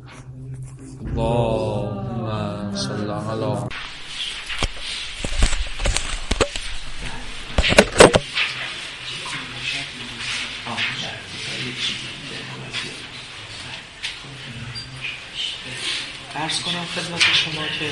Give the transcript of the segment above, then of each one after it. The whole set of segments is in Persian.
اللهم صل علی عرض کنم خدمت شما که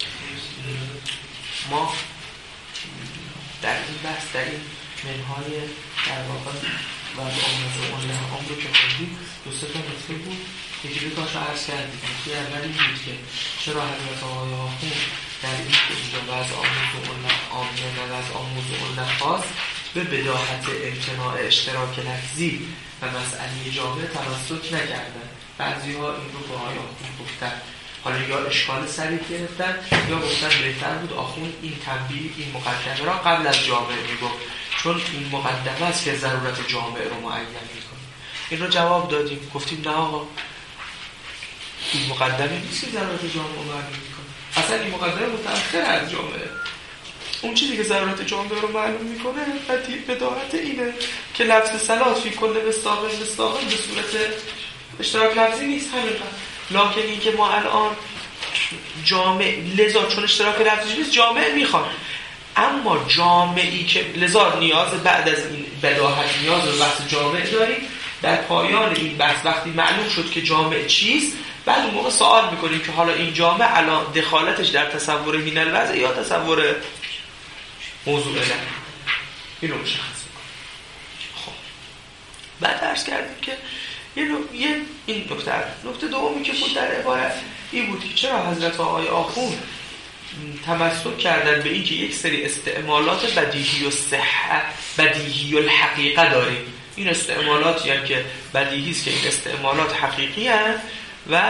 ما در این بحث در این منهای در واقع وضع آموزه عام رو که خوندیم دو سه تا نکته بود. یکی دو تاشو عرض کردیم. نکته اولی بود که چرا حضرت آقای آخوند در این اینجا وضع آموزه عامه و وضع آموزه خاص به بداهت امتناع اشتراک لفظی و مسئله جامعه توسط نکردن. بعضی‌ها این رو به آقای آخوند گفتن، حالا یا اشکال سریع گرفتن یا گفتن بهتر بود آخوند این تنبیه این مقدمه را قبل از جامعه میگفت، چون این مقدمه است که ضرورت جامعه رو معین میکنه. این رو جواب دادیم، گفتیم نه آقا این مقدمه نیست که ضرورت جامعه رو معین میکنه، اصلا این مقدمه متأخر از جامعه. اون چیزی که ضرورت جامعه رو معلوم میکنه بداهت اینه که لفظ صلات فی کل مصداق به صورت اشتراک لفظی نیست همینقدر. لکن این که ما الان جامع لذا چون اشتراک لفظی نیست جامع میخواد، اما جامعی که لذا نیاز بعد از این بداهت نیاز به بحث جامع داریم. در پایان این بحث وقتی معلوم شد که جامع چیست، بعد اون موقع سوال میکنیم که حالا این جامع الان دخالتش در تصور مین الوضع یا تصور موضوع نه، اینو مشخص میکنیم. خب بعد عرض کردیم که این نکته دومی که بود در عبارت این بود که چرا حضرت آقای آخوند تمسک کردن به این که یک سری استعمالات بدیهی و صحه بدیهی الحقیقه داریم. این استعمالاتی هستند که بدیهی است که این استعمالات حقیقی هستند و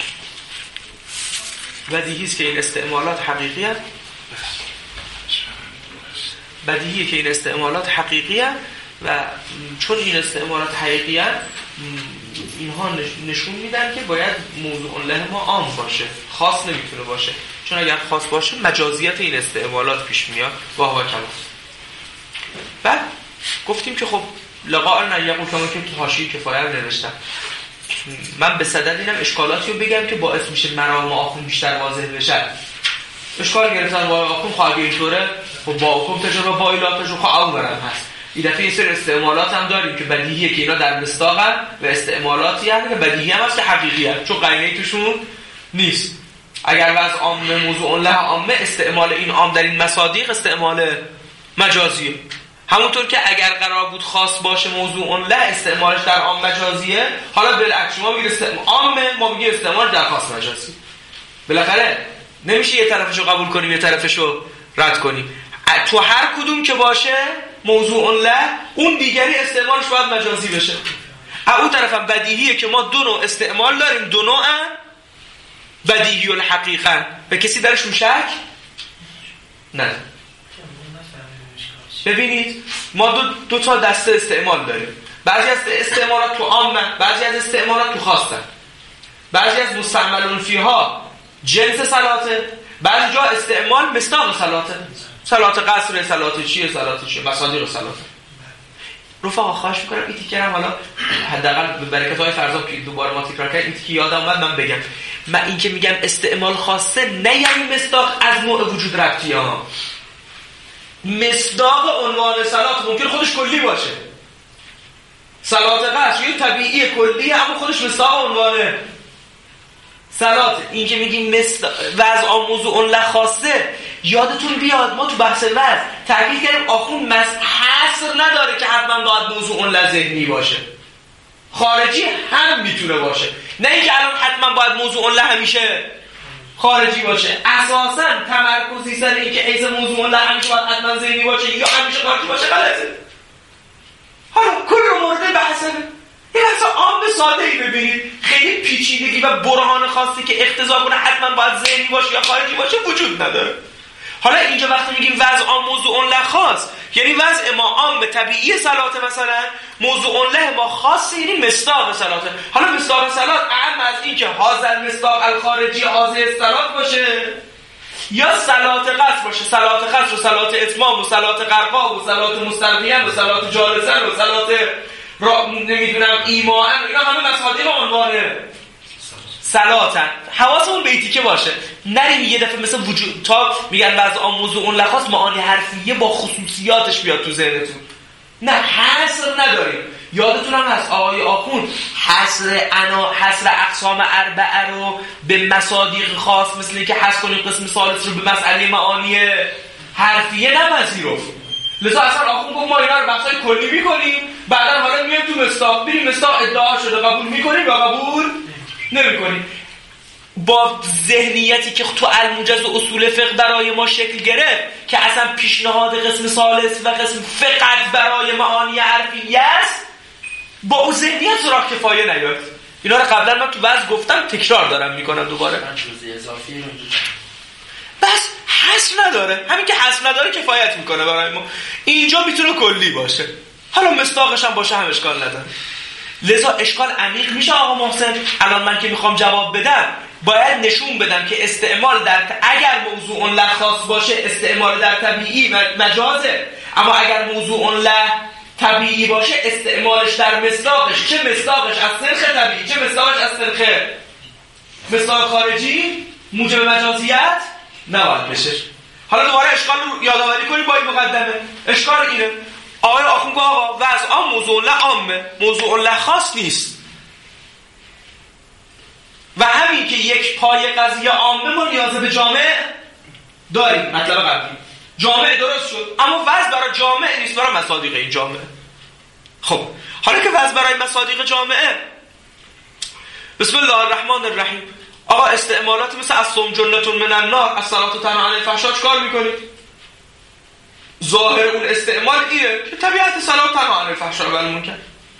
بدیهی است که این استعمالات حقیقی هستند، بدیهیه که این استعمالات حقیقی هستند و چون این استعمالات حقیقی هستند اینها نشون میدن که باید موضوع له ما عام باشه، خاص نمیتونه باشه، چون اگر خاص باشه مجازیت این استعمالات پیش میاد. واه کلاس. بعد گفتیم که خب لقاء نیقول کما که تو حاشیه کفایه رو نوشتم، من به صدد اینم اشکالاتی رو بگم که باعث میشه مرام آخوند بیشتر واضح بشه. اشکال گرفتن با آخوند خواهد اینطوره خب با حکم تجربه با ایلاتش رو خواهد برم هست. این دفعه یه سری استعمالات هم داریم که بدیهیه که اینا در مصداقن و استعمالاتی هم که بدیهی هم هست که حقیقی هست چون قرینه‌ای توشون نیست. اگر وضع عامه موضوع له عامه، استعمال این عام در این مصادیق استعمال مجازیه. همونطور که اگر قرار بود خاص باشه موضوع له استعمالش در عام مجازیه، حالا بالعکس ما میگیم استعمال عامه، ما میگیم استعمال در خاص مجازی. بالاخره نمیشه یه طرفشو قبول کنیم یه طرفشو رد کنیم. تو هر کدوم که باشه موضوع له اون دیگری استعمالش باید مجازی بشه. اون طرفم بدیهیه که ما دو نوع استعمال داریم، دو نوع بدیهی الحقیقه به کسی درشون شک نه. ببینید ما دو تا دسته استعمال داریم، بعضی از استعمالات تو عامه، بعضی از استعمالات تو خاصه. بعضی از مستعملون فیها جنس صلاته، بعضی جا استعمال مصداق صلاته، صلات قصر، صلات چیه، مصادیق صلاته. رفقا خواهش میکنم این تیکه هم حالا حداقل به برکت های فرضا که دوباره ما تکرار کردیم این تیکه یادم اومد من بگم. من این که میگم استعمال خاصه نه یعنی مصداق از نوع وجود ربطی ها. مصداق عنوان صلات ممکن خودش کلی باشه، صلات قصر یه طبیعی کلیه اما خودش مصداق عنوانه صلات. این که میگیم وضع موضوع له خاصه، یادتون بیاد ما تو بحث وضع تاکید کردیم آخوند حصر نداره که حتما باید موضوع له ذهنی باشه، خارجی هم میتونه باشه، نه اینکه الان حتما باید موضوع له همیشه خارجی باشه. اساسا تمرکزی سر اینکه حیث موضوع له همیشه باید حتما ذهنی باشه یا همیشه خارجی باشه غلطه. حالا کل مورد بحثه این اصلا عام ساده ای ببینید، خیلی پیچیدگی و برهان خاصی که اقتضا کنه حتما باید ذهنی باشه یا خارجی باشه وجود نداره. حالا اینجا وقتی میگیم وضع عام موضوع له خاص یعنی وضع ما عام به طبیعی صلات، مثلا موضوع له ما خاص یعنی مصداق صلات. حالا مصداق صلات اهم از این که حاضر مصداق الخارجی حاضر صلات باشه یا صلات قصر باشه، صلات قصر و صلات اتمام و صلات قرقا و صلات مستلقیان و صلات جالسن و صلات نمیدونم ایماء، اینا همه مصادیق عنوانه صلاتن. حواسمون به ایتیکه باشه، نریم یه دفعه مثل وجود تا میگن بعض موضوع اون لخاص معانی حرفیه با خصوصیاتش بیاد تو ذهنتون. نه، حصر نداریم. یادتون هم هست آقای آخوند حصر اقسام اربعه رو به مصادیق خاص مثل اینکه حصر کنیم قسم ثالث رو به مسئله معانی حرفیه نپذیرفت. لذا اصلا آخوند گفت ما اینا رو بحثای کلی میکنیم، بعدا حالا میایم تو مصداق، میریم مصداق ادعا شده قبول میکنیم یا قبول نمیکنیم. با ذهنیتی که تو الموجز و اصول فقه برای ما شکل گرفت که اصلا پیشنهاد قسم ثالث و قسم فقط برای معانی حرفیه است، با اون ذهنیت سراغ کفایه نیاد. اینا رو قبلا من تو وعظ گفتم، تکرار دارم میکنم دوباره. اضافی رو بس حصر نداره، همین که حصر نداره کفایت میکنه برای ما. اینجا میتونه کلی باشه، حالا مصداقش هم باشه هم اشکال نداره. لذا اشکال عمیق میشه آقا محسن. الان من که میخوام جواب بدم باید نشون بدم که استعمال در اگر موضوع له خاص باشه استعمال در طبیعی مجازه، اما اگر موضوع له طبیعی باشه استعمالش در مصداقش، چه مصداقش از طریق طبیعی چه مصداقش از طریق مصداق خارجی، موجب مجازیت نباید بشه. حالا دوباره اشکال رو یادآوری کنیم با این مقدمه. اشکال اینه آقای آخوند گفت آقا وضع عام موضوع له عامه، موضوع له خاص نیست. و همین که یک پای قضیه عامه ما نیاز به جامع داریم. مطلب قبلی جامع درست شد، اما وضع برای جامع نیست، برای مصادیق این جامعه. خب حالا که وضع برای مصادیق جامعه، بسم الله الرحمن الرحیم، آقا استعمالات مثل الصوم جنة من النار، الصلاة تنهی عن الفحشاء کار میکنید؟ ظاهر اون استعمال اینه که طبیعت صلاة تنهی عن الفحشاء و المنکر،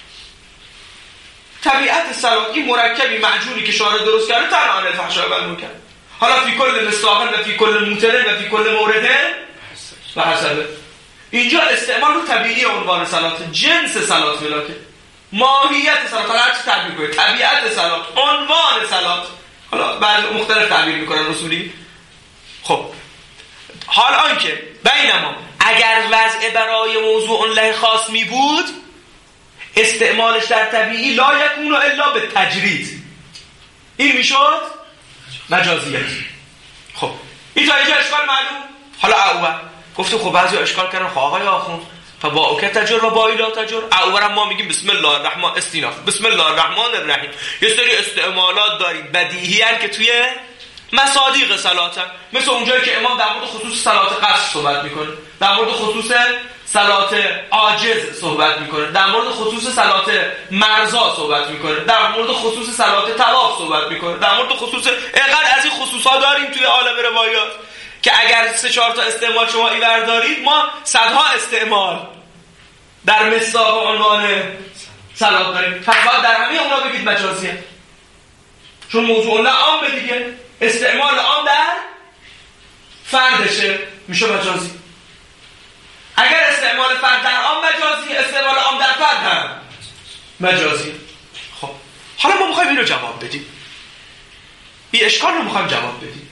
طبیعت صلاة این مرکبی معجونی که شارع درست کرده تنهی عن الفحشاء و المنکر. حالا فی کل مصداق و فی کل موتر و فی کل مورد و حسبه. اینجا استعمال رو طبیعی عنوان صلاة، جنس صلاة ملاکه، ماهیت صلاة، حالا هرچی تعبیر کنید، طبیعت صلاة، عنوان صلاة، حالا بعضی مختلف تعبیر میکنن اصولی. خب حال آنکه بینما اگر وضع برای موضوع له خاص می بود استعمالش در طبیعی لا یکون الا به تجرید، این میشد مجازیت. خب این تا اینجا اشکال معلوم. حالا اول گفته خب بعضی اشکال کردن، خب آقای آخوند فبا اوکه تجر و با لا تجر. اولم ما میگیم بسم الله الرحمن استیناف بسم الله الرحمن الرحیم، یه سری استعمالات داریم بدیهی هستند که توی مصادیق صلاتن، مثل اونجایی که امام در مورد خصوص صلات قصر صحبت میکنه، در مورد خصوص صلات عاجز صحبت میکنه، در مورد خصوص صلات مرضا صحبت میکنه، در مورد خصوص صلات طواف صحبت میکنه، در مورد خصوص اینقدر از این خصوصا داریم توی عالم روایات که اگر 3-4 تا استعمال شما ایور دارید، ما صدها استعمال در مصداق عنوان صلات داریم. فقط در همه اونا بگید مجازیه، چون موضوع له عام دیگه، استعمال عام در فردشه میشه مجازی. اگر استعمال فرد در عام مجازی، استعمال عام در فرد هم مجازی. خب حالا ما میخوایم این رو جواب بدیم، این اشکال رو میخوایم جواب بدیم.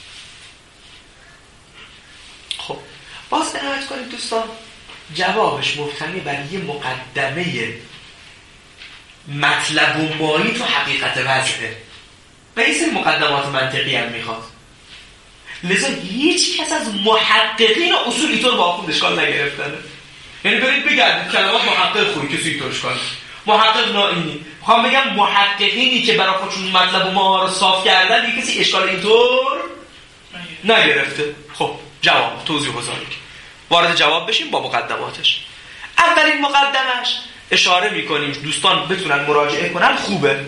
خب باز عنایت کنید دوستان، جوابش مبتنی بر یه مقدمه مطلب و مایی تو حقیقت وضعه و این سری مقدمات منطقی هم میخواد. لذا هیچ کس از محققین اصول اینطور با آخوند اشکال نگرفتنه. یعنی برید بگردید کلمات محقق خوبی کسی اینطور اشکال محقق نائینی، میخوام بگم محققینی که برای خودشون مطلب و ما رو صاف کردن یه کسی اشکال اینطور نگرفته. خب جواب توضیح بذارید، وارد جواب بشیم با مقدماتش. اولین مقدمش اشاره میکنیم دوستان بتونن مراجعه کنن، خوبه.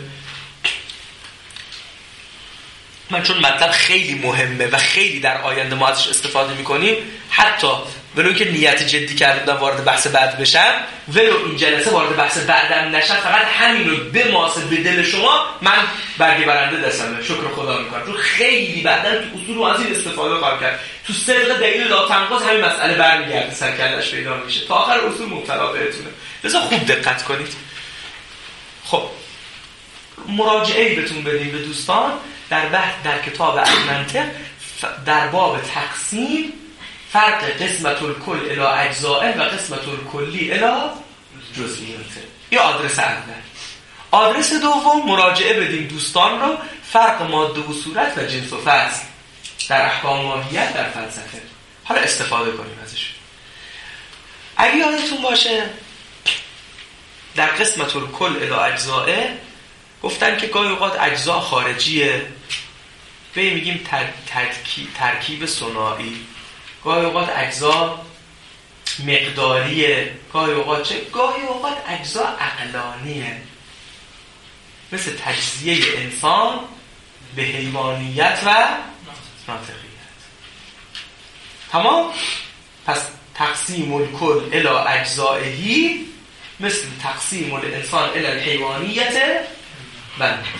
من چون مطلب خیلی مهمه و خیلی در آینده ما ازش استفاده میکنیم، حتی ولو که نیت جدی کردم وارد بحث بعد بشم، ولو این جلسه وارد بحث بعدم نشم، فقط همین رو بماسه به دل شما، من برگه برنده دستمه، شکر خدا میکنم. چون خیلی بعدن تو اصول رو از این استفاده خواهم کرد. تو صدق دلیل لا تنقض همین مسئله برمیگرده، سرکلش پیدا میشه، تا آخر اصول مبتلا بهتونه. لذا خوب دقت کنید. خب مراجعه‌ای بهتون بدیم به دوستان در بحث در کتاب المنطق در باب تقسیم فرق قسمت الکل الی اجزاء و قسمت الکلی الی جزئیات. یا آدرس اول آدرس دوم مراجعه بدیم دوستان رو فرق ماده و صورت و جنس و فصل در احکام ماهیت در فلسفه. حالا استفاده کنیم ازش. اگه یادتون باشه در قسمت الکل الی اجزائه گفتن که گاهی اوقات اجزا خارجیه، به میگیم ترکیب ثنایی، گاهی اوقات اجزا مقداریه، گاهی اوقات اجزا عقلانیه، مثل تجزیه انسان به حیوانیت و ناطقیت. تمام؟ پس تقسیم الکل الی اجزائهی مثل تقسیم الانسان الی الحیوانیت و ناطقیت.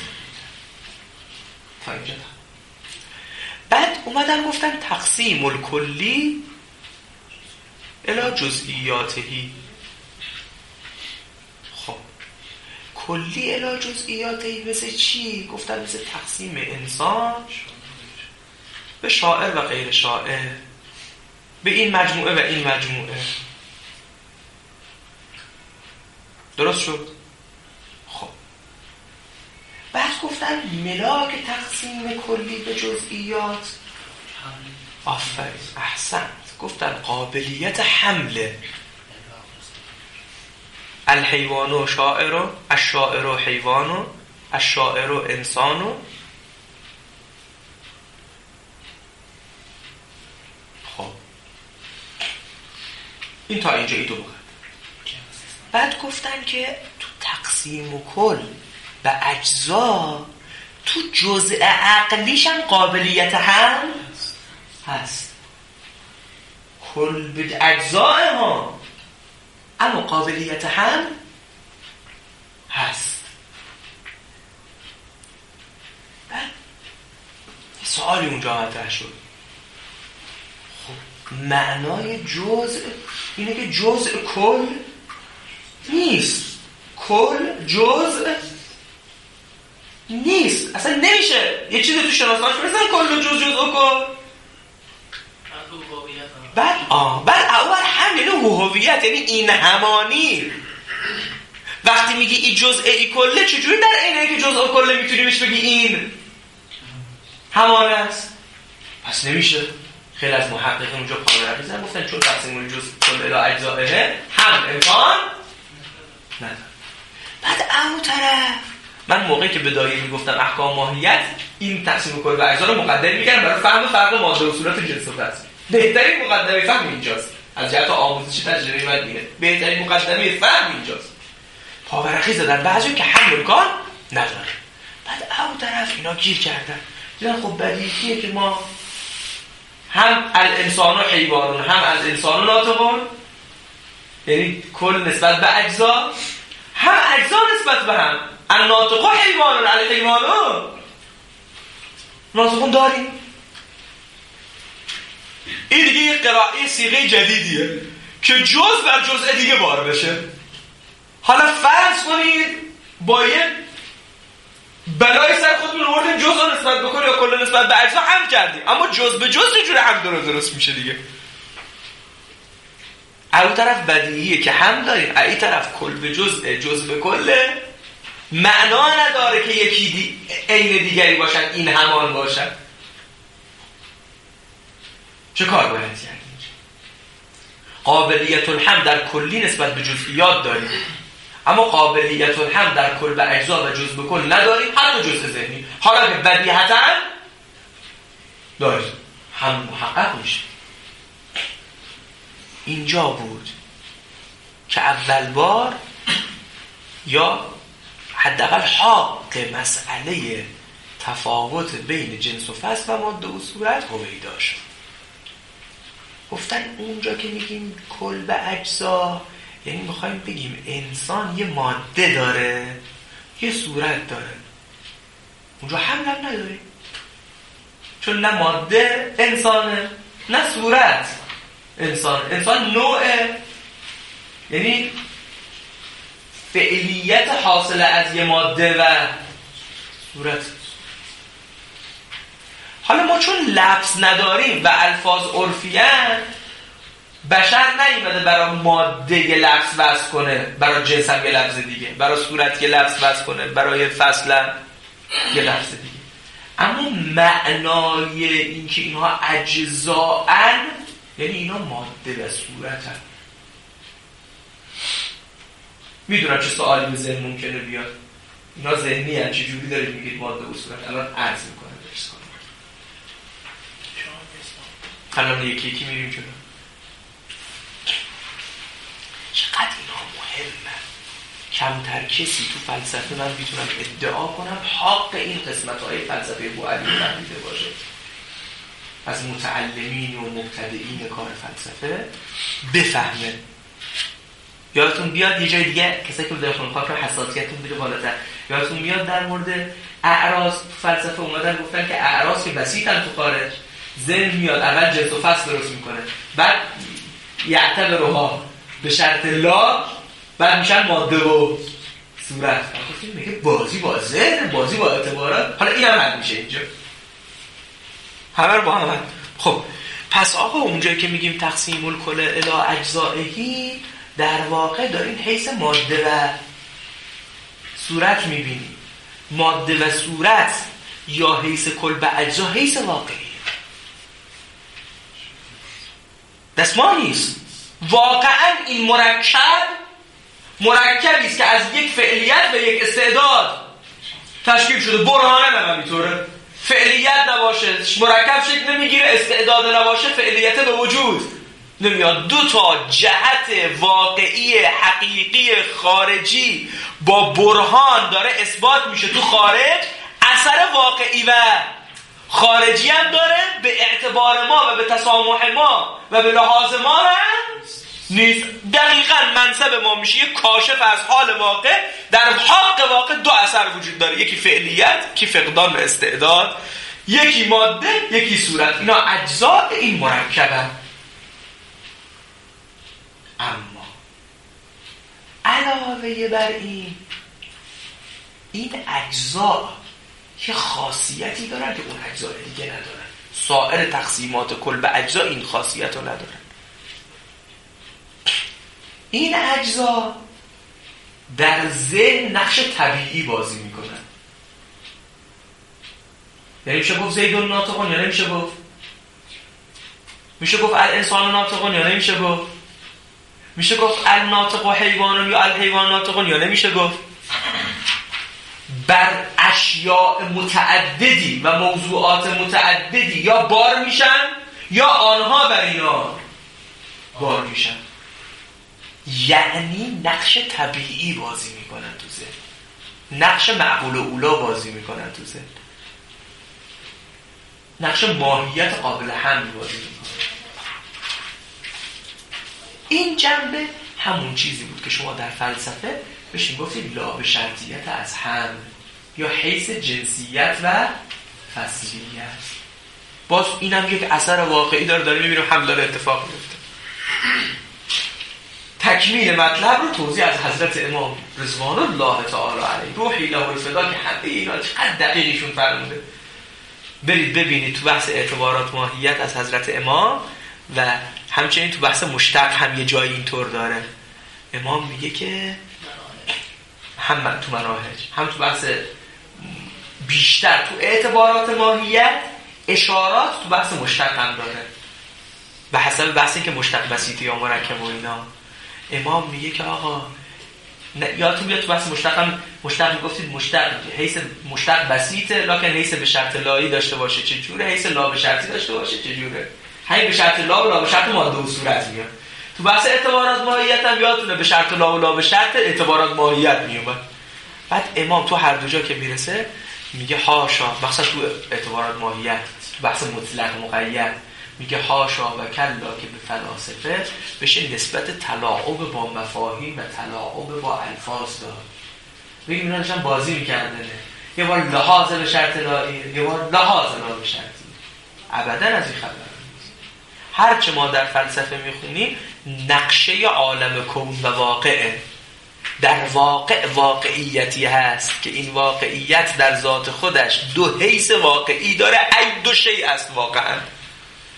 تا اینجا. بعد اومدن گفتن تقسیم الکلی الی جزئیاتهی. خب کلی الی جزئیاتهی مثل چی؟ گفتن مثل تقسیم انسان به شاعر و غیر شاعر، به این مجموعه و این مجموعه. درست شد؟ خب بعد گفتن ملاک تقسیم کلی به جزئیات، آفرین احسنت، گفتن قابلیت حمله. الحیوان شاعر، الشاعر حیوان، الشاعر انسان. خب این تا اینجا ایدو بخواد. بعد گفتن که تو تقسیم و کل و اجزا تو جزء عقلیش هم قابلیت هم هست. کل به اجزای ها اما قابلیت هم هست. بعد سوالی اونجا مطرح شد. خب معنای جزء اینه که جزء کل نیست، کل جزء نیست، اصلا نمیشه یه چیزی تو شناسنامه مثلا کل جزء کل. بعد اول هم یعنی هویت، یعنی این همانی. وقتی میگی این جزء ای کله، چجوری در اینه که جزء کله میتونی بهش بگی این همان است؟ پس نمیشه. خیلی از محققین اونجا پا می‌ریزن گفتن چون تقسیم جزء کل الی اجزائه هم امکان نداره. بعد اون طرف من موقعی که به دایره میگفتم احکام ماهیت، این تقسیم کل و اجزا رو مقدم می‌کردم برای فهم فرق ماده و صورت جنس و فصل. بهترین مقدمه فهم اینجاست. از جهت آموزشی تجربه من اینه. بهترین مقدمه فهم اینجاست. پاورقی زدن بعضی که هم امکان نداره. بعد اون طرف اینا گیر کردن. دیدن خب بدیهیه که ما هم الانسان و حیوانون، هم الانسان و ناطقون، یعنی کل نسبت به اجزا، هم اجزا نسبت به هم. الناطق و حیوانون، الحیوانون ناطقون داریم. این دیگه یه قرائه صیغه جدیدیه که جزء بر جزء دیگه بار بشه. حالا فرض کنید با یه بلای سر خودمون آوردیم جزء نسبت به کل یا کل نسبت به اجزا هم کردیم، اما جزء به جزء جوره هم درست میشه دیگه. اون طرف بدیهیه که هم داریم، این طرف کل به جزء به کل. معنا نداره که یکی عین دیگری باشن، این همان باشن. چه کار باید کرد؟ قابلیت الحمل در کلی نسبت به جزئیات داریم، اما قابلیت الحمل در کل به اجزا و جزء به کل نداریم، حتی جزء ذهنی. حالا که بدیهتا داریم، هم محقق میشه. اینجا بود که اول بار یا حداقل حق مسئله تفاوت بین جنس و فصل و ماده و صورت هویدا شد. گفتن اونجا که میگیم کل به اجزا، یعنی میخوایم بگیم انسان یه ماده داره، یه صورت داره. اونجا هم نداره، چون نه ماده انسانه نه صورت انسان. انسان نوعه، یعنی فعلیت حاصله از یه ماده و صورت. حالا ما چون لفظ نداریم و الفاظ عرفیان، بشر نیومده برای ماده یه لفظ وضع کنه، برای جنس هم یه لفظ دیگه، برای صورت یه لفظ وضع کنه، برای فصل یه لفظ دیگه. اما معنای این که اینها اجزاءن یعنی اینا ماده و صورتن. میدونم چه سوالی به ذهن ممکنه بیاد. اینا ذهنی هن، چه جوری دارید میگید ماده و صورت؟ الان عرض میکنم درس کنم. الان یکی یکی میریم جلو. چقدر اینا مهمه. کمتر کسی تو فلسفه من میتونم ادعا کنم حق این قسمت‌های فلسفه بوعلی فهمیده باشه. از متعلمین و مبتدئین کار فلسفه بفهمه. یادتون بیاد یه جای دیگه کسایی که داخل خاک حساسیتتون بده بالاتر، یادتون میاد در مورد اعراض تو فلسفه اومدن گفتن که اعراض که بسیطن تو خارج، ذهن میاد اول جنس و فصل درست میکنه، بعد یعتبرها به شرط لا، بعد میشن ماده و صورت. میگه بازی با ذهن، بازی با اعتبارات. حالا اینم حل میشه اینجا، همه رو با هم حل. خب پس آقا اونجایی که میگیم تقسیم الکل الی اجزائهی، در واقع داریم حیث ماده و صورت میبینیم. ماده و صورت یا حیث کل به اجزا حیث واقعی دستمان نیست. واقعا این مرکبی است که از یک فعلیت و یک استعداد تشکیل شده. برهانه هم اینطوره، فعلیت نباشه مرکب شکل نمیگیره، استعداد نباشه فعلیت به وجود نمیاد. دو تا جهت واقعی حقیقی خارجی با برهان داره اثبات میشه تو خارج. اثر واقعی و خارجی هم داره، به اعتبار ما و به تسامح ما و به لحاظ ما هم نیست. دقیقاً منصب ما میشه یک کاشف از حال واقع. در حق واقع دو اثر وجود داره، یکی فعلیت، یکی فقدان و استعداد، یکی ماده، یکی صورت. اینا اجزاء این مرکبن. اما علاوه بر این اجزا یه خاصیتی دارن که اون اجزا دیگه ندارن. سایر تقسیمات کل به اجزا این خاصیت رو ندارن. این اجزا در ذهن نقش طبیعی بازی میکنن. یعنی میشه گفت زیدون ناطقون یا نمیشه گفت؟ میشه گفت الانسان ناطقون یا نمیشه گفت؟ میشه گفت الناطق و حیوان یا الحیوان ناطقون یا نمیشه گفت؟ بر اشیاء متعددی و موضوعات متعددی یا بار میشن یا آنها بر اینا بار میشن. یعنی نقش طبیعی بازی میکنن تو ذهن، نقش معقول و اولا بازی میکنن تو ذهن، نقش ماهیت قابل حمل بازی میکنن. این جنبه همون چیزی بود که شما در فلسفه بهش میگفتید لا به شرطیت از حمل یا حیث جنسیت و فصلیت. باز اینم یک اثر واقعی داره میبینیم حمل داره اتفاق میفته. تکمیل مطلب رو توضیح از حضرت امام رضوان الله تعالی علیه روحی له الفدا که همه اینا چقدر دقیقیشون فرموده. برید ببینید تو بحث اعتبارات ماهیت از حضرت امام و همچنین تو بحث مشتق هم یه جایی اینطور داره. امام میگه که هم تو مناهج هم تو بحث بیشتر تو اعتبارات ماهیت اشارات تو بحث مشتق هم داره به حسب بحثی که مشتق بسیطی یا مرکب و اینا. امام میگه که آقا یادتون بیاد تو بحث مشتق میگفتید مشتق حیث مشتق بسیطه لکن حیث به شرط لایی داشته باشه چجوره، حیث لا به شرطی داشته باشه چجوره، حیث به شرط لا و لا به شرط ماده و صورت میاد. تو بحث اعتبارات ماهیت هم یادتونه به شرط لا و لا به شرط اعتبارات ماهیت میومد. بعد امام تو هر دو جا که میرسه میگه حاشا، مخصوصا تو اعتبارات ماهیت تو بحث مطلق مقید میگه حاشا و کلا که به فلاسفه بشه نسبت تلاعب با مفاهیم و تلاعب با الفاظ داد. بگیم اینا داشتن بازی میکردن، یه بار لحاظ به شرط لایی، یه بار لحاظ لا به شرطی. ابدا از این خبر نیست. هرچه ما در فلسفه میخونیم نقشه عالم کون و واقعه. در واقع واقعیتی هست که این واقعیت در ذات خودش دو حیث واقعی داره، ای دو شیء است واقعا.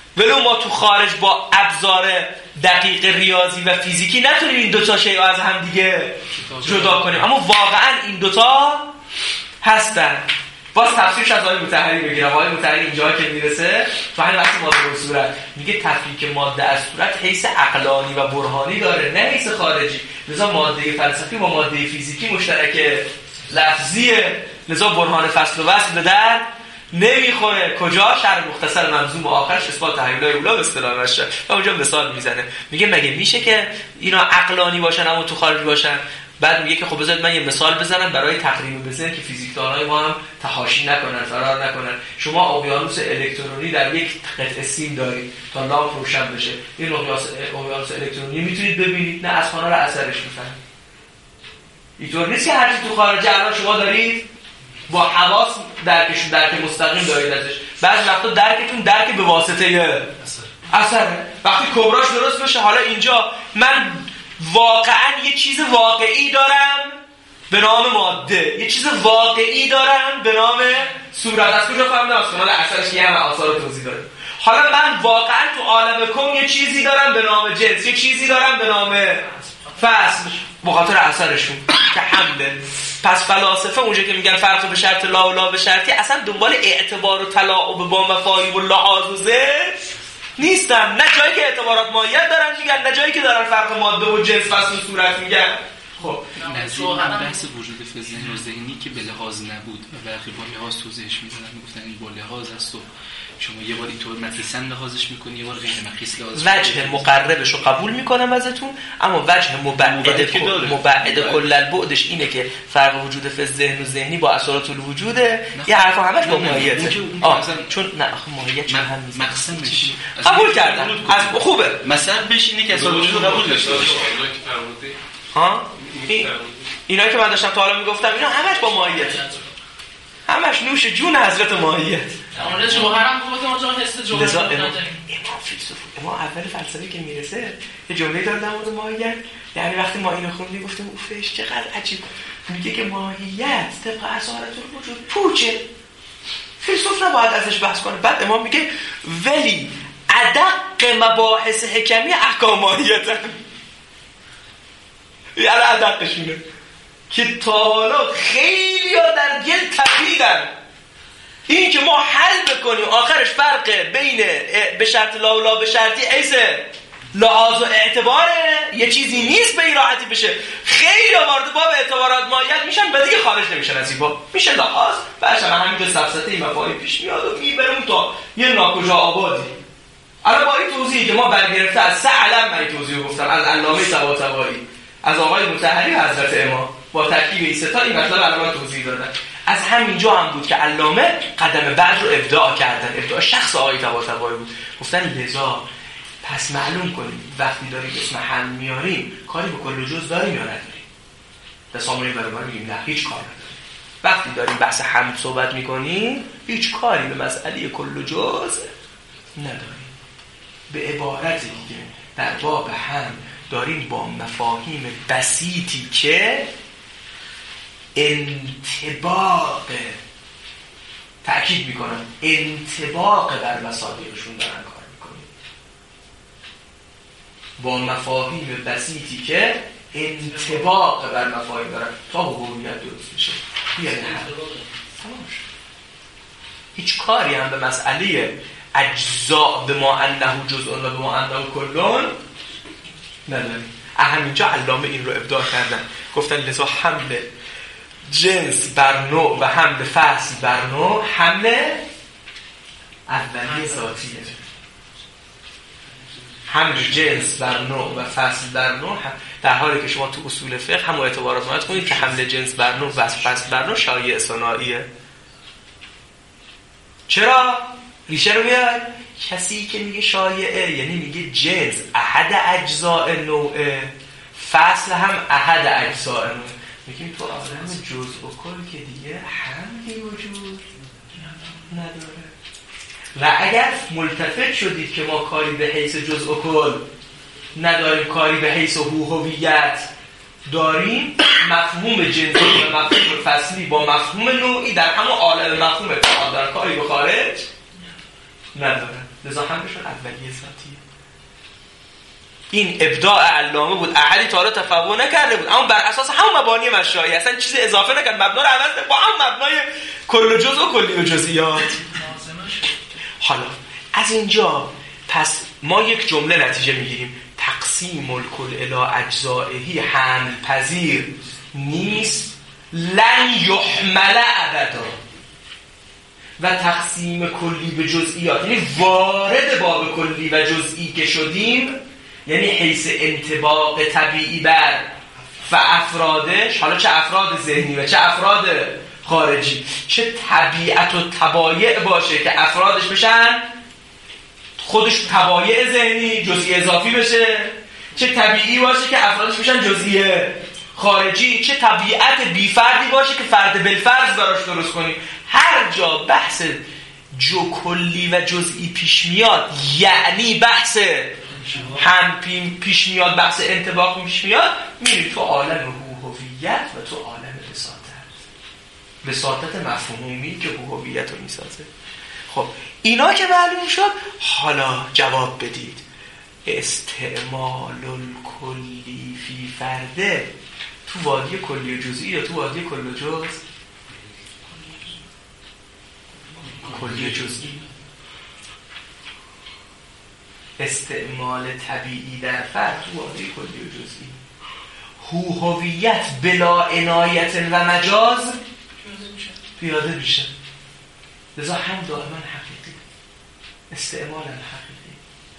ولو ما تو خارج با ابزار دقیق ریاضی و فیزیکی نتونیم این دوتا شیء از هم دیگه جدا کنیم، اما واقعا این دوتا هستن. باز تفسیرش از آقای مطهری بگیرم. آقای مطهری اینجا که میرسه تو همین وقتی ماده و صورت میگه تفکیک ماده از صورت حیث عقلانی و برهانی داره، نه حیث خارجی. لذا ماده فلسفی با ماده فیزیکی مشترک لفظیه، لذا برهان فصل و وصل به در نمیخوره. کجا؟ شرح مختصر منظوم آخرش اثبات تحویل‌های اولا به اصطلاح باشه و اونجا مثال میزنه، میگه مگه میشه که اینا عقلانی باشن اما تو خارج باشن؟ بعد میگه که خب بذارید من یه مثال بزنم برای تقریب بزنم که فیزیکدانای ما هم تحاشی نکنن، فرار نکنن. شما اقیانوس الکترونی در یک قطعه سیم دارید تا لامپ روشن بشه. این اقیانوس الکترونی میتونید ببینید، نه از خانال اثرش میفهمید. اینطور نیست که هرچی تو خارج الان شما دارید با حواس درک مستقیم دارید ازش. بعضی وقتا درکتون درک به واسطه اثره. وقتی کبراش درست بشه، حالا اینجا من واقعا یه چیز واقعی دارم به نام ماده، یه چیز واقعی دارم به نام صورت. از کجا فهمیدم؟ از خلال اثرش که همه آثار توضیح داره. حالا من واقعا تو عالم کون یه چیزی دارم به نام جنس، یه چیزی دارم به نام فصل به خاطر اثرشون که حمله. پس فلاسفه اونجا که میگن فرق به شرط لا و لا به شرطی، اصلا دنبال اعتبار و تلاعب با مفاهیم و لحاظ و ذهن نیستن. نه جایی که اعتبارات ماهیت دارن میگن، نه جایی که دارن فرق ماده و جنس فصل و صورت میگن. خب نظیر بحث وجود ذهن و ذهنی که به لحاظ نبود و برخی با لحاظ توضیحش میدادن، میگفتن این با لحاظ است و شما یه بار اینطور مقیساً لحاظش میکنی، یه بار غیر مقیس لحاظ. وجه مقربش رو قبول میکنم ازتون، اما وجه مبعد کل البعدش اینه که فرق وجود فی ذهن و ذهنی با اثرات الوجوده. یه حرفا همش با ماهیته. چون نه آخه ماهیت چون هم نیست. مقسمش قبول کردم. از خوبه. مثلا بشینه که اثرات وجود قبول داشته باشه. ها؟ اینا که من داشتم تا حالا میگفتم اینا همش با ماهیته. همش نوش جون حضرت ماهیت. اون جوهرم بود اونجا حس جوهر. لذا امام فیلسوف امام اول فلسفه که میرسه یه جمله داره در مورد ماهیت. یعنی وقتی ما اینو خوندیم گفتیم اوفش چقدر عجیب. میگه که ماهیت طبق اثرات الوجود پوچه، فیلسوف نباید ازش بحث کنه. بعد امام میگه ولی ادق مباحث حکمی احکام ماهیتن. یعنی ادقشونه که تا حالا خیلی ها در گل تپیدن. این که ما حل بکنیم آخرش فرق بین به شرط لا و لا به شرطی حیث لحاظ و اعتباره، یه چیزی نیست به این راحتی بشه. خیلی ها وارد باب اعتبارات ماهیت میشن و دیگه خارج نمیشن از این باب، میشه لحاظ. بعدش هم همینجا سفسطه این مفاهیم پیش میاد و میبرم تا یه ناکجا آبادی. الان با این توضیحی که ما برگرفته از 3 علم، من توضیح گفتم از علامه طباطبایی، از آقای مطهری و حضرت امام، با ترکیب این 3 تا این مطلب علامه توضیح دادن. از همینجا هم بود که علامه قدم بعد رو ابداع کردن. ابداع شخص آقای طباطبایی بود. گفتن لذا پس معلوم کنیم وقتی داریم اسم هم میاریم کاری به کل جز داریم یا نداریم. در سامانه برابر میگیم نه هیچ کار نداریم. وقتی داریم بحث هم صحبت میکنیم هیچ کاری به مسئله کل جز نداریم. به عبارتی که در باب هم داریم با مفاهیم بسیطی که انطباق، تأکید میکنم انطباق بر مصادیقشون دارن کار میکنیم. با مفاهیم بسیطی که انطباق بر مفاهیم دارن تا حقوقیت درست میشه. یعنی تمام شد. هیچ کاری هم به مسئله اجزاء به ما انه جزء و به ما انه کلون نداریم. همینجا علامه این رو ابداع کردن. گفتن لذا حمل جنس بر نوع و حمل فصل بر نوع حمل اولیه ذاتیه. حمل جنس بر نوع و فصل بر نوع، در حالی که شما تو اصول فقه هم اعتبارات ماهیت کنید که حمل جنس بر نوع و فصل بر نوع شایع ثنائیه. چرا؟ ریشه رو بیار. کسی که میگه شایعه یعنی میگه جنس احد اجزاء نوعه، فصل هم احد اجزاء نوعه. میگیم تو عالم جزء و کل که دیگه حملی وجود نداره. و اگر ملتفت شدید که ما کاری به حیث جزء و کل نداریم، کاری به حیث هویت داریم، مفهوم جنسی و مفهوم فصلی با مفهوم نوعی در همون عالم مفهوم اتحاد دارن، کاری به خارج ندارن. لذا همشون اولیه ذاتیه. این ابداع علامه بود، احدی تا حالا تفوع نکرده بود، اما بر اساس همون مبانی مشایی اصلا چیز اضافه نکرد، مبنا رو عوض کرد با هم مبنای کل و جزء و کلی و جزئیات. حالا از اینجا پس ما یک جمله نتیجه میگیریم: تقسیم الکل الی اجزائه حمل پذیر نیست، لن یحمل ابدا. و تقسیم کلی به جزئیات، یعنی وارد باب کلی و جزئی که شدیم، یعنی حیث انطباق طبیعی بر و افرادش، حالا چه افراد ذهنی و چه افراد خارجی، چه طبیعت و طبایع باشه که افرادش بشن خودش طبایع ذهنی جزئی اضافی بشه، چه طبیعی باشه که افرادش بشن جزئی خارجی، چه طبیعت بی فردی باشه که فرد بالفرض براش درست کنیم. هر جا بحث کلی و جزئی پیش میاد، یعنی بحث هم پیش میاد، بحث انطباق پیش میاد، میریم تو عالم هویت و تو عالم بساطت مفهومی که هویت رو میسازه. خب اینا که معلوم شد، حالا جواب بدید: استعمال الکلی فی فرده تو وادی کلی و جزئی یا تو وادی کل و جز؟ کلی و جزئی. استعمال طبیعی در فرد تو وادی کلی و جزئی. هویت بلا عنایت و مجاز پیاده میشه. لذا هم دائما حقیقی، استعمال حقیقی.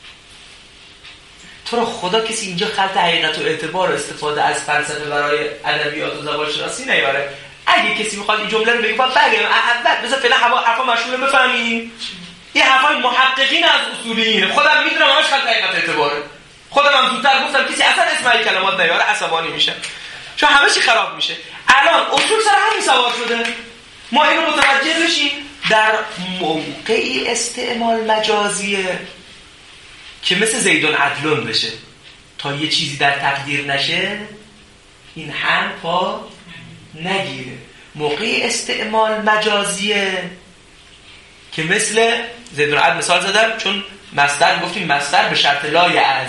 تو رو خدا کسی اینجا خلط حقیقت و اعتبار استفاده از فلسفه برای ادبیات و زبان شناسی نیاره. اگه کسی میخواد این جمله رو بگه بگم اول بذار فعلا حرفا مشهور بفهمیم. این حرفای محققین از اصولیین، خودم میدونم همش خلط حقیقت و اعتباره. خودم هم زودتر گفتم کسی اصلا اسم این کلمات نیاره عصبانی میشه، چون همه چی خراب میشه. الان اصول سر همین سوار شده. ما اینو متوجه بشیم در موقعی استعمال مجازیه که مثل زیدون عدلون بشه، تا یه چیزی در تقدیر نشه این هم پا نگیره. موقعی استعمال مجازیه که مثل زیدون عدل مثال زدم، چون مصدر گفتیم مصدر به شرط لای از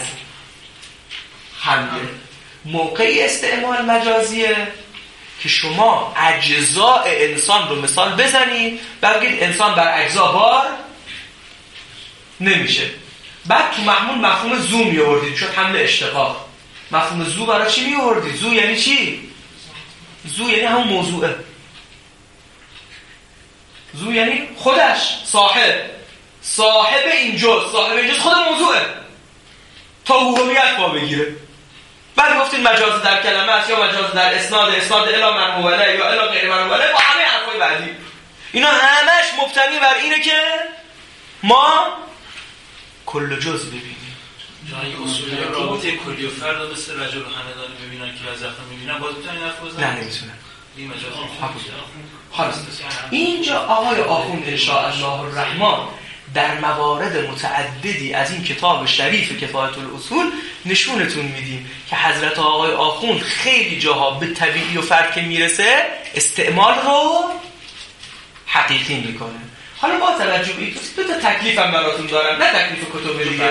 حمله. موقعی استعمال مجازیه که شما اجزاء انسان رو مثال بزنید و بگید انسان بر اجزا بار نمیشه. بعد تو مفهوم زو میوردید، شد حمل اشتقاق. مفهوم زو برای چی میوردید؟ زو یعنی چی؟ زو یعنی همون موضوعه. زو یعنی خودش، صاحب این جز خود موضوعه تا هویت پا بگیره. بعد گفتید مجاز در کلمه است یا مجاز در اسناد الی من هو له یا الی غیر من هو له، با همه حرفای بعدی. اینا همش مبتنی بر اینه که ما کل و جز ببینیم. جایی اصولی رابطه کلی و فرد رو مثل رجل و همدانی ببینن که از اخر میبینن، باز میتونن این حرف بزنن؟ نه نمیتونن. این مجاز حالا اینجا آقای آخوند انشاءالله الرحمن در موارد متعددی از این کتاب شریف کفایت الاصول نشونتون میدیم که حضرت آقای آخوند خیلی جاها به طبیعی و فرد که میرسه استعمال رو حقیقی میکنه. حالا با توجه به این دو تا تکلیف هم براتون دارم، نه تکلیف کتب دیگه.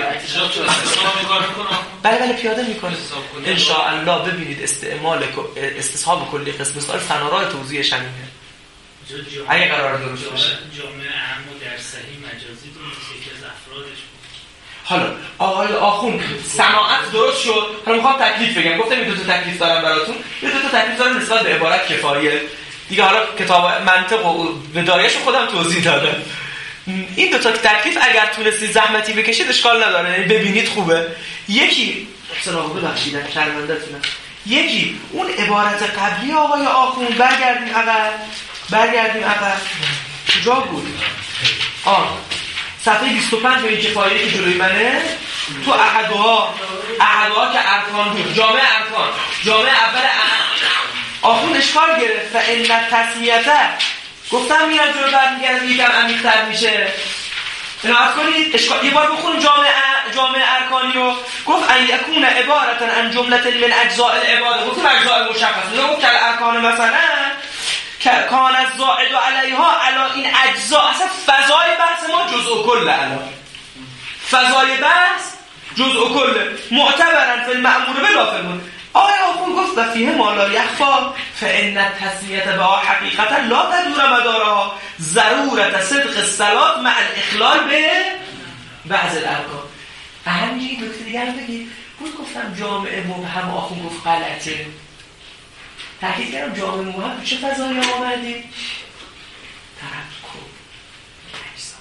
بله پیاده میکنه ان شاء الله. ببینید استعمال استصحاب کلی قسم مثال فنارای توضیح شمیمه اگه قرار درست بشه. جامعه اهم در صحیح مجازی بود که از افرادش بود. حالا آقای آخوند صناعت درست شد. حالا میخوام تکلیف بگم. گفتم این دو تا تکلیف دارم براتون. یه دو تا تکلیف دارم نسبت به عبارت کفایه دیگه. حالا کتاب منطق و بدایش خودم توضیح دادم. این دو تا تکلیف اگر تونستید زحمتی بکشید اشکال نداره، یعنی ببینید خوبه. یکی سلام ببخشید شرمنده‌تونم. یکی اون عبارت قبلی آقای آخوند برگردیم عقب. کجا بود؟ صفحه 25 به این کفایه که جلوی منه. تو احدها که ارکان بود، جامعه اول آخوند اشکال گرفت. فإن تسمیته گفتم میاد جلو برمیگردم یکم عمیق‌تر میشه. عنایت کنید یه بار بخونیم جامعه ارکانی رو. گفت ان یکون عبارتا عن جمله من اجزاء العباده. گفتیم اجزاء مشخص. نه گفت ارکان مثلا کان الزائد علیها علی این اجزا. اصلا فضای بحث ما جزء و کل الان فضای بحث جزء کل معتبرن فی المأمور بلا فی المنکر. آقای آخوند گفت و فیه ما لا یخفا فان التسمیه بها حقیقتا لا تدور مدارها ضرورت صدق الصلات مع الاخلال به بعض الارکان. همینجوری نکته دیگر رو بگید. گفتم جامعه مبهم آخوند گفت غلطه. تحقیق کردم جامعه مبهم تو چه فضایی آمدیم؟ ترکب اجزا.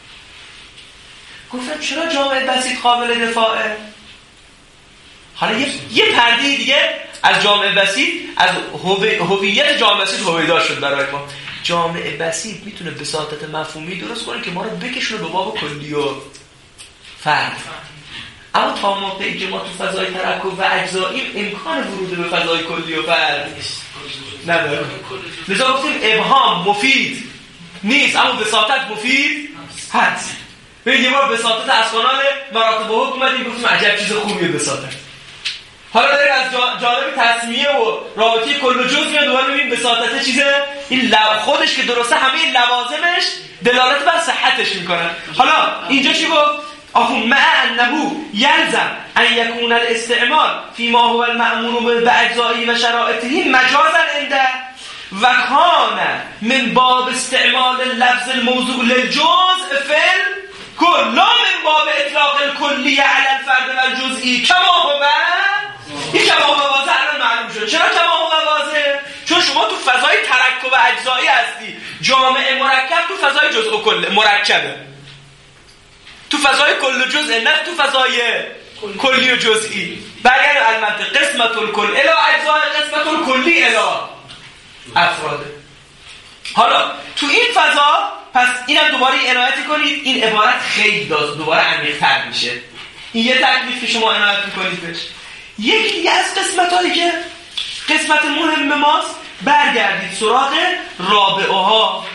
گفتم چرا جامعه بسیط قابل دفاعه؟ حالا یه پرده دیگه از جامعه بسیط، از هویت جامعه بسیط هویدا شد برای ما. جامعه بسیط میتونه بساطت مفهومی درست کنه که ما رو بکشونه به باب کلی و فرد. اما تا موقعی که ما تو فضای ترکب و اجزاییم امکان ورود به فضای کلی و فرد نداره. لذا گفتیم ابهام مفید نیست اما بساطت مفید هست. ببین یه بار بساطت از کانال مراتب حکم اومدیم گفتیم عجب چیز خوبیه بساطت. حالا داریم از جانب تسمیه و رابطه کل و جزء میاد دوباره ببین بساطت چیزه این خودش که درسته همه لوازمش دلالت بر صحتش میکنن. حالا اینجا چی گفت؟ آخون مع انه یلزم ان یکون الاستعمال فيما هو المأمور باجزائه و شرائطه مجازا عنده و کان من باب استعمال لفظ الموضوع للجزء فی الكل لا من باب اطلاق الکلی علی الفرد و الجزئی کما هو این کما هو واضح الان معلوم شد. چرا کما هو واضح؟ چون شما تو فضای ترکب و اجزایی هستی. جامعه مرکب تو فضای جزء و کل مرکبه، تو فضای کل و جزء، نه تو فضای کلی و جزئی. برگرد المنطق قسمت الکل الی اجزاء قسمت الکلی الی افراد. حالا تو این فضا پس اینم دوباره عنایت کنید، این عبارت خیلی دوباره عمیق‌تر میشه. این یه تکلیف که شما عنایت میکنید بهش. یکی دیگه از قسمتایی که قسمت مهم ماست، برگردید سراغ رابعه ها.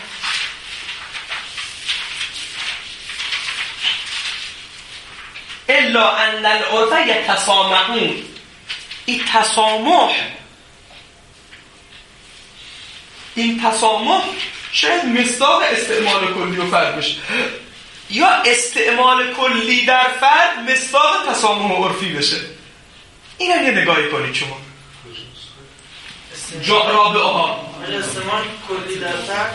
الا ان العرف یتسامحون. این تسامح شاید مصداق استعمال کلی و فرد بشه، یا استعمال کلی در فرد مصداق تسامح عرفی بشه. اینم یه نگاهی کنید شما. رابعه ها استعمال کلی در فرد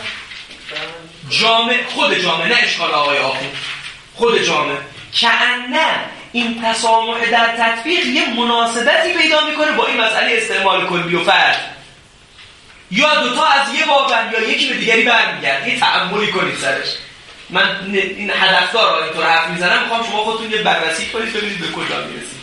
خود جامعه، نه اشکال آقای آخوند، خود جامعه که نه این تسامح در تطبیق یه مناسبتی پیدا میکنه با این مسئله استعمال کلی و فرد، یا دوتا از یه بابن یا یکی به دیگری برمیگرد. یه تأملی کنید سرش. من این هدفدار اینطور حرف میزنم، میخوام شما خودتون یه بررسی کنید ببینید به کجا میرسید.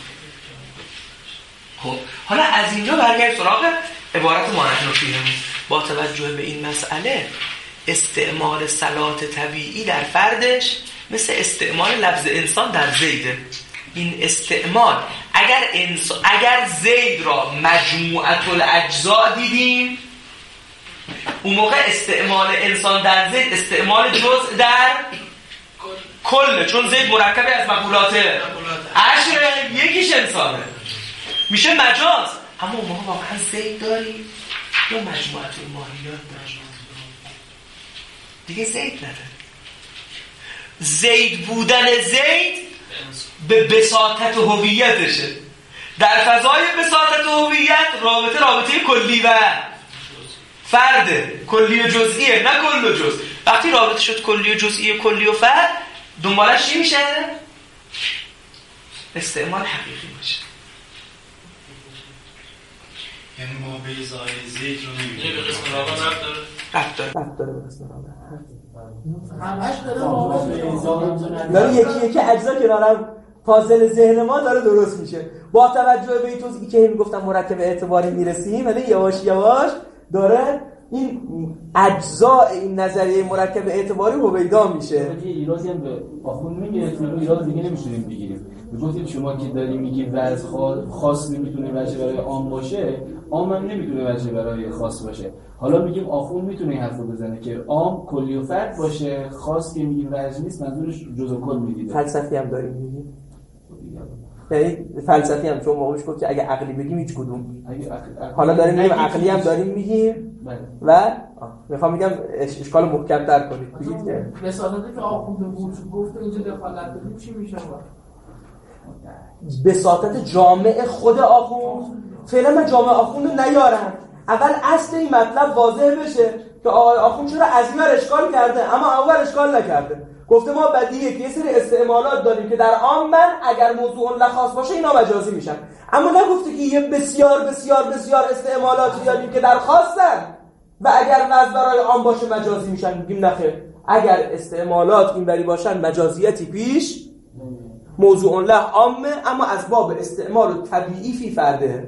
خب حالا از اینجا برگردید سراغ عبارت ما نحن فیه. با توجه به این مسئله استعمال صلات طبیعی در فردش مثل استعمال لفظ انسان در زیده. این استعمال اگر زید را مجموعة الاجزاء دیدیم، اون موقع استعمال انسان در زید استعمال جزء در کل، چون زید مرکب از مقولات عشر یکیش انسانه، میشه مجاز. اما اون موقع واقعا زید داریم یا مجموعة الماهیات داریم دیگه زید نداره. زید بودن زید به بساطت و هویتشه. در فضای بساطت و هویت رابطه کلی و فرد، کلی و جزئیه، نه کل و جز. وقتی رابطه شد کلی و جزئی، کلی و فرد، دنبالش چی میشه؟ استعمال حقیقی میشه. یعنی ما به ایزای زید رو نمیبینیم. به قسم رابط رفت داره به قسم رابط. همش داره یکی اجزا کنارم فاصل ذهن ما داره درست میشه. با توجه به این توضیحی که میگفتم مرکب اعتباری میرسیم، ولی یواش یواش داره این اجزاء این نظریه مرکب اعتباری هویدا میشه. یه ایرادی هم به آخوند میگه، تو ایراد دیگه نمیشونیم بگیریم. میگفتید شما که داری میگی وضع خاص نمیتونه وجه برای عام باشه، عام هم نمیتونه وجه برای خاص باشه. حالا میگیم آخوند میتونه این حرفو بزنه که عام کلی و فرد باشه، خاص که میگیم وجه نیست، منظورش جزء کل میگیره. فلسفی هم داریم میگیم. یعنی فلسفی هم چون ما گفت که اگه عقلی بگیم هیچ کدوم. حالا داریم میگیم عقلی هم داریم میگیم. و میخوام میگم اشکال محکم‌تر کنید بگید که بساطتی که آخوند وجود گفت اینجا دخالت بدیم چی میشه؟ بساطت جامع خود آخوند. فعلا من جامع آخوند رو نیارم، اول اصل این مطلب واضح بشه که آقای آخوند چرا از این ور اشکال کرده اما اول اشکال نکرده. گفته ما بدیهیه که یه سری استعمالات داریم که در عام من اگر موضوع لخاص باشه اینا مجازی میشن، اما نگفته که یه بسیار بسیار بسیار استعمالاتی داریم که در خاصن و اگر وضع برای عام باشه مجازی میشن. میگیم نخیر، اگر استعمالات اینوری باشن مجازیتی پیش موضوع له عامه، اما از باب استعمال طبیعی فی فرده.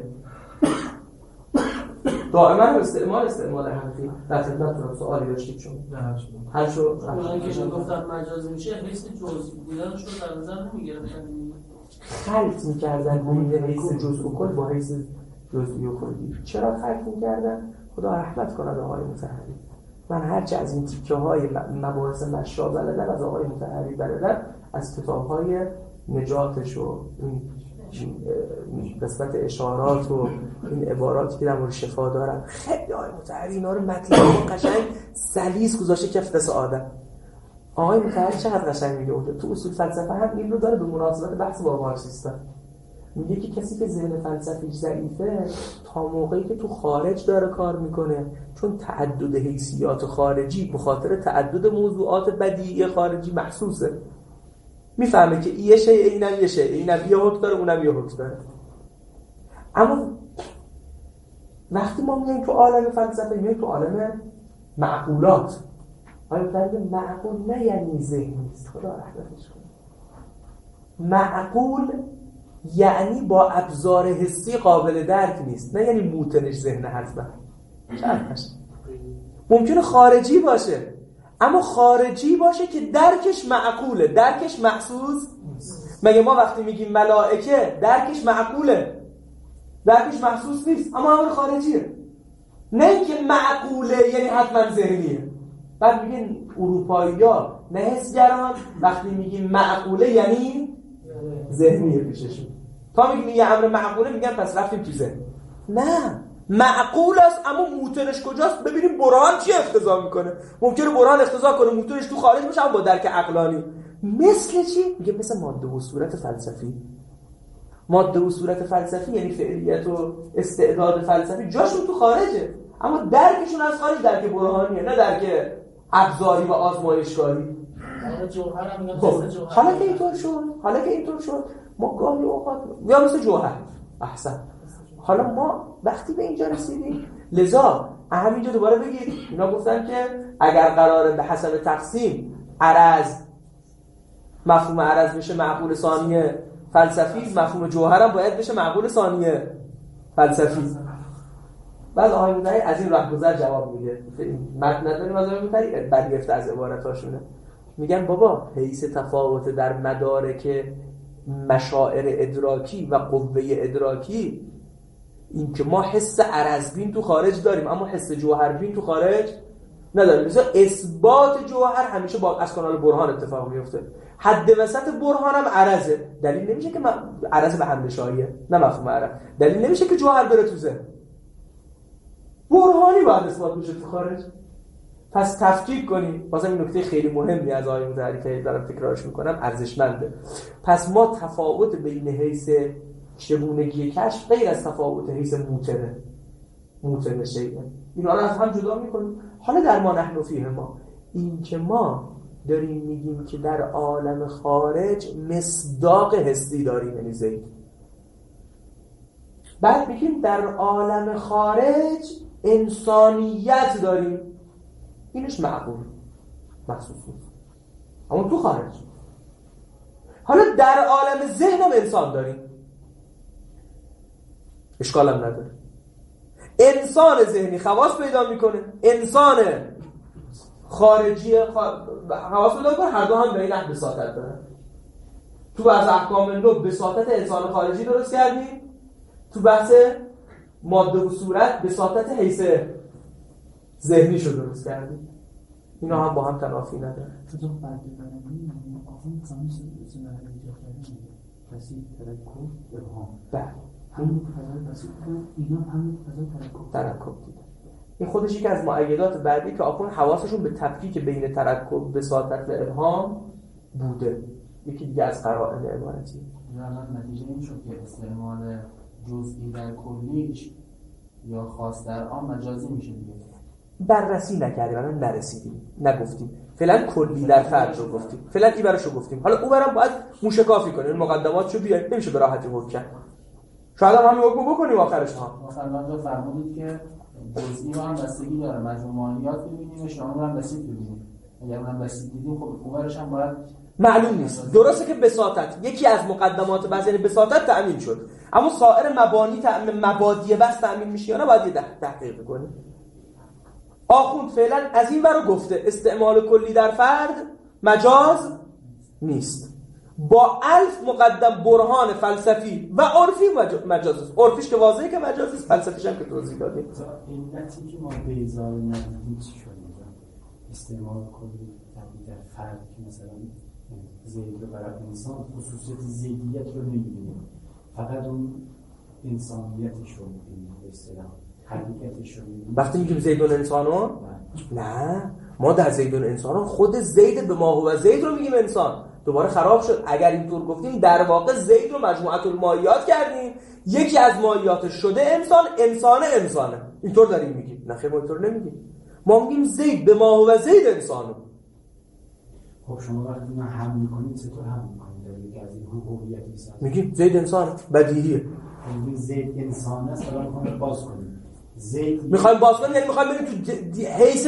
دائما استعمال حقیقی. در خدمتتونم سوالی داشتید چون حل شد. اونایی که گفتن مجازی میشه حیث جزئی بودنش رو در نظر نمیگرفتن، خلط میکردن بین حیث جزء و کل با حیث جزئی و کلی. چرا خلط میکردن؟ خدا رحمت کنه آقای مطهری. من هرچه از این تیکه های مباحث مشا بلدن از آقای مطهری بلدن، از کتاب های نجاتش و این قسمت اشارات و این عباراتی که در مورد شفا دارن، خیلی آقای مطهری اینا رو مطلب قشنگ سلیس گذاشته کف دست آدم. آقای مطهری چقدر قشنگ میگه اونجا تو اصول فلسفه هم این رو داره به مناسبت بحث با مارکسیستا. میگه که کسی که ذهن فلسفیش ضعیفه تا موقعی که تو خارج داره کار میکنه، چون تعدد حیثیات خارجی به خاطر تعدد موضوعات بدیعی خارجی محسوسه، میفهمه که یه شیء اینم یه شیء، اینم یه حکم داره اونم یه حکم داره. اما وقتی ما میایم تو عالم فلسفه، میایم تو عالم معقولات، آیا فرق معقول نه یعنی ذهنی است، خدا رحمتش کنه. معقول یعنی با ابزار حسی قابل درک نیست، نه یعنی موتنش ذهن حزبه. ممکنه خارجی باشه، اما خارجی باشه که درکش معقوله، درکش محسوس. مگه ما وقتی میگیم ملائکه درکش معقوله، درکش محسوس نیست، اما امر خارجیه. نه اینکه معقوله یعنی حتما ذهنیه. بعد میگن اروپایی‌ها نه حسگران وقتی میگیم معقوله یعنی ذهنیه پیششون. تا میگیم یه امر معقوله میگن پس رفتیم تو ذهن. نه، معقول است اما موتورش کجاست؟ ببینیم برهان چی اقتضا میکنه. ممکنه برهان اقتضا کنه موتورش تو خارج باشه با درک عقلانی. مثل چی؟ میگه مثل ماده و صورت فلسفی. ماده و صورت فلسفی یعنی فعلیت و استعداد فلسفی جاشون تو خارجه، اما درکشون از خارج درک برهانیه، نه درک ابزاری و آزمایشگاهی. حالا که اینطور شد ما گاهی اوقات یا مثل جوهر. احسن. حالا ما وقتی به اینجا رسیدیم، لذا همینجا دوباره بگید اینا گفتن که اگر قراره به حسب تقسیم عرض، مفهوم عرض بشه معقول ثانیه فلسفی، مفهوم جوهر هم باید بشه معقول ثانیه فلسفی. بعد آقای مطهری از این راهگذر جواب میده. متن نداریم از آقای مطهری، برگرفته از عبارتاشونه. میگن بابا حیث تفاوت در مدارک مشاعر ادراکی و قوه ادراکی، این که ما حس عرضبین تو خارج داریم اما حس جوهربین تو خارج نداریم. مثلا اثبات جوهر همیشه با از کانال برهان اتفاق میفته. حد وسط برهان هم عرضه. دلیل نمیشه که عرض به همنشاییه، نه مفهوم عرض. دلیل نمیشه که جوهر بره تو ذهن. برهانی باید اثبات بشه تو خارج. پس تفکیک کنیم. بازم این نکته خیلی مهمی از آقای مطهری که دارم تکرارش میکنم ارزشمنده. پس ما تفاوت بین حیث چگونگی کشف غیر از تفاوت حیث موتن شیء، اینا رو از هم جدا میکنیم. حالا در ما نحن فیه ما، این که ما داریم میگیم که در عالم خارج مصداق حسی داریم، یعنی زید. بعد میگیم در عالم خارج انسانیت داریم، اینش معقول محسوس نیست، اما تو خارج. حالا در عالم ذهن هم انسان داریم، اشکال هم نداره. انسان ذهنی خواص پیدا میکنه، انسان خارجی خواص پیدا میکنه، هر دو هم به این حد بساطت دارن. تو از احکام لب بساطت انسان خارجی درست کردیم، تو بحث ماده و صورت بساطت حیث ذهنی شو درست کردیم. اینا هم با هم تنافی نداره. چطور فرقی برمی آخون کامیس بسیار اینجا کردیم کسی ترکب ابهام بله همون فضای بسیط کنم، اینا همون فضای ترکب دیدن. این خودش یکی از مؤیدات بعدی که آخوند حواسشون به تفکیک بین ترکب بساطت و ابهام بوده. یکی دیگه از قرائن عبارتی الان نتیجه این شد که استعمال جزئی در کلیش یا خاص در عام مجازی میشه دیگه. بررسی نکردیم، الان نرسیدیم، نگفتیم. فعلا کلی در فرد رو گفتیم، فعلا این براشو گفتیم. حالا اون برام باید موشکافی کنیم، مقدماتشو بیاریم، نمیشه به راحتی حکم کرد. شاید هم همین حکم بکنیم آخرش ها. مثلا جو فرمودید که جزئی رو هم بستگی داره، مجموعیات ببینیم و شامل هم بسیط ببینیم. اگر اونم بسیط دیدیم خب اونورش هم باید معلوم نیست. درسته که بساطت یکی از مقدمات بحث، یعنی بساطت تأمین شد، اما سایر مبانی مبادی بس تأمین میشه یا نه باید یه تحقیق کنیم. آخوند فعلا از این برو گفته استعمال کلی در فرد مجاز نیست. با الف مقدم برهان فلسفی و عرفی مجاز است. عرفیش که واضحه که مجاز است، فلسفیش هم که توضیح دادیم. علتی که ما بیزار ندیدیم چی شد؟ استعمال کلی در فرد که مثلا زید رو برای انسان خصوصیت زیدیت رو نمی‌بینیم، فقط اون انسانیتش رو می‌بینیم، به اصطلاح حقیقتش رو می‌بینیم. وقتی میگیم زیدون انسانو نه، ما در زیدون انسانو خود زید به ما هو زید رو میگیم انسان. دوباره خراب شد. اگر اینطور گفتیم در واقع زید رو مجموعه المائیات کردیم، یکی از مائیاتش شده انسانه. اینطور داریم میگیم. نه خیر، ما اینطور نمیگیم. ما میگیم زید به ما هو زید انسانو. خب شما وقتی من حمل میکنید چطور حمل میکنید؟ در از این هویت میسازید میگیم زید انسان بدیهیه. میگیم زید انسان است، حالا میخوایم باز کنیم. زید میخوایم باز کنیم، یعنی میخوایم بریم تو حیث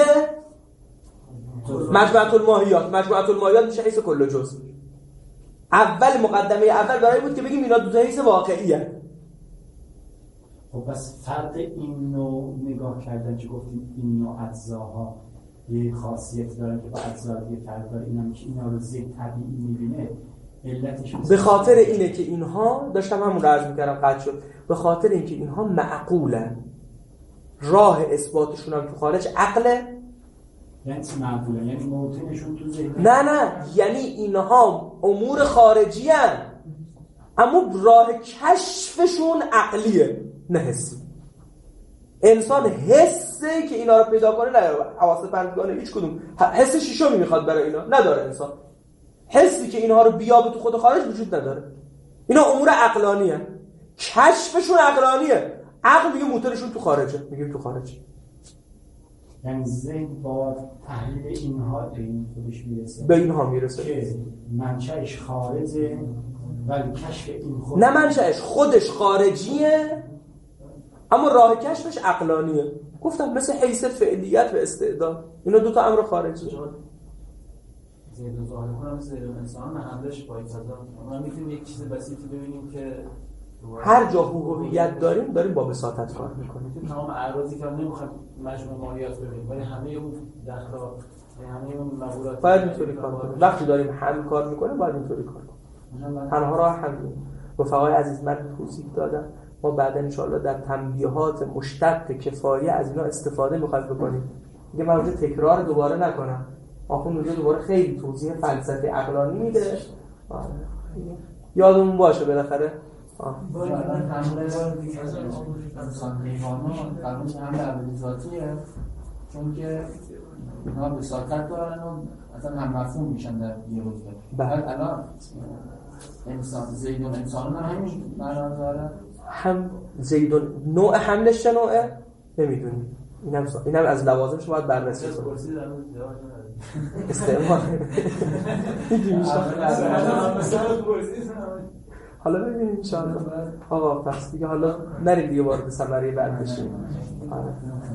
مجموعه المائیات میشه حیث کل جزء. اول مقدمه اول برای بود که بگیم اینا دو تا حیث واقعیه. خب بس فرق این نوع نگاه کردن که گفتیم این نوع اجزاها یه خاصیت دارن که با اجزا دیگه فرق داره، اینم که اینا رو زید طبیعی میبینه، علتش به خاطر اینه که اینها داشتم همون رو عرض میکردم قطع شد، به خاطر اینکه اینها معقولن، راه اثباتشون هم تو خارج عقله. یعنی چی معقوله؟ یعنی موطنشون تو ذهن؟ نه یعنی اینها امور خارجی هن، اما راه کشفشون عقلیه نه حسی. انسان حسه که اینا رو پیدا کنه نداره. حواس پنجگانه هیچ کدوم حس شیشمی میخواد برای اینا نداره. انسان حسی که اینها رو بیابه تو خود خارج وجود نداره. اینا امور عقلانی هن، کشفشون عقلانیه. عقل میگه موتورشون تو خارجه، میگیم تو خارج. یعنی ذهن با تحلیل اینها به این خودش میرسه، به اینها میرسه که منشأش خارجه ولی کشف این خود نه، منشأش خودش خارجیه اما راه کشفش عقلانیه. گفتم مثل حیث فعلیت و استعداد، اینا دوتا امر خارجیه. زید و ظاهر کنم زید و انسان حملش با اجزا. ما میتونیم یک چیز بسیطی ببینیم که هر جا هویت داریم با بساطت کار میکنیم. تمام اعراضی که نمیخوام مجموعه مالیات ببینیم، ولی همه اون دخلا، همه اون مقولات باید اینطوری کار کنیم. وقتی داریم هم کار میکنیم باید اینطوری کار کنیم. تنها راه همین. رفقای عزیز من توضیح دادم، ما بعدا ان شاءالله در تنبیهات مشتق کفایه از اینا استفاده میخوایم بکنیم. دیگه من اونجا تکرار دوباره نکنم. آخوند اونجا دوباره خیلی توضیح فلسفی عقلانی میده. یادمون باشه بالاخره. باید انسان حیوانات قانون همه عبدی ذاتیه، چون که اینا بساطت دارن و اصلا هم مفهوم میشن در یه روزه. بعد الان انسان زیدون انسان هم همین معنا داره. هم زیدون نوع حملش چه نوعه نمیدونیم. اینم از لوازمش باید بررسی کنیم. استعمال حالا ببینیم ان شاء الله. آقا پس دیگه حالا نریم دیگه وارد ثمره بعد بشیم. آره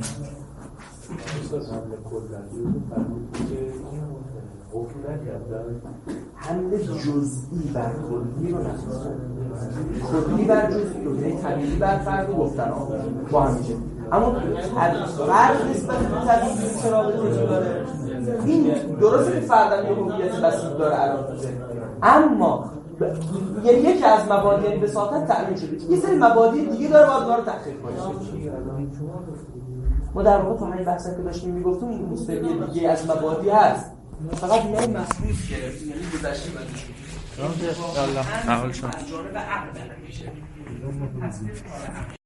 حمل جزئی بر کلی رو نمی‌کنه. کلی بر جزئی رو یعنی طبیعی بر فرد رو گفتن با هم میشه. اما فرد نسبت به طبیعی چه رابطه‌ای داره؟ این درسته که فرد هم یه هویت بسیط داره الان تو ذهن، اما یعنی یکی از مبادی یعنی بساطت تأمین شده، یه سری مبادی دیگه داره باید داره تحقیق کنیم. ما در واقع تو همین بحثی که داشتیم میگفتیم این سری دیگه از مبادی هست، فقط یعنی مسئولیت گرفتیم، یعنی گذشته بدش الله. جانب عقل میشه.